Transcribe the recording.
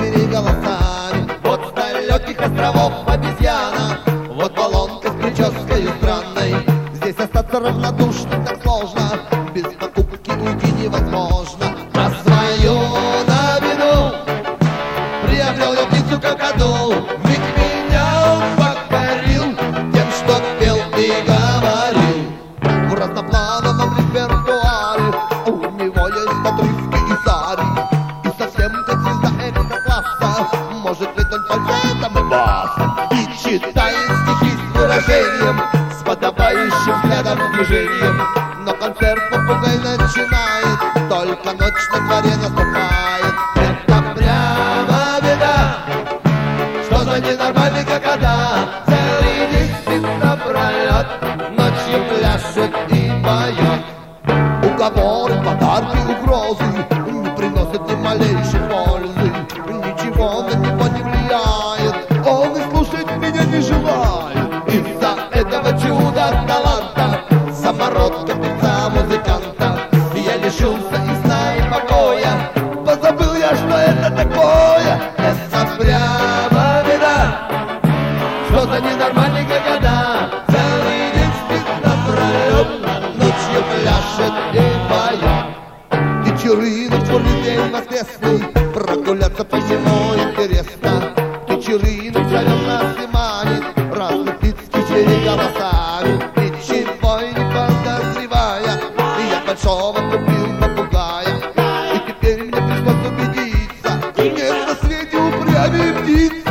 звери голосами. Вот с далеких островов обезьяна, вот баллонка с прической странной. Здесь остаться равнодушным так сложно, без покупки уйти невозможно. А свою новину приобрел я птицу какаду, ведь меня он покорил тем, что пел и говорил. В разноплановом репертуаре у него есть отрывки и зари, и совсем как звезда экстра-класса может быть он фальцетом и басом, и читает стихи с выражением, с подобающим взглядом и движением. Но концерт попугай начинает, только ночь на дворе наступает. Это прямо беда, что за ненормальный какада целый день спит напролет, ночью пляшет и поет. Уговоры, подарки, угрозы не приносят ни малейшей пользы, ничего на него не влияет, он и слушать меня не желает. Из-за этого чуда таланта, самородка, певца, музыканта, я лишился и сна, и покоя, позабыл я, что это такое. Это прямо беда, что за ненормальный какада целый день спит напролет, ночью пляшет и поет. Вечеринок черный день воскресный, прогуляться по нему интересно. Вечеринок зовет нас и манит разных птиц кичери голосами. Ничего не подозревая, я большого купил попугая, и теперь мне пришлось убедиться, нет на свете упрямее птиц.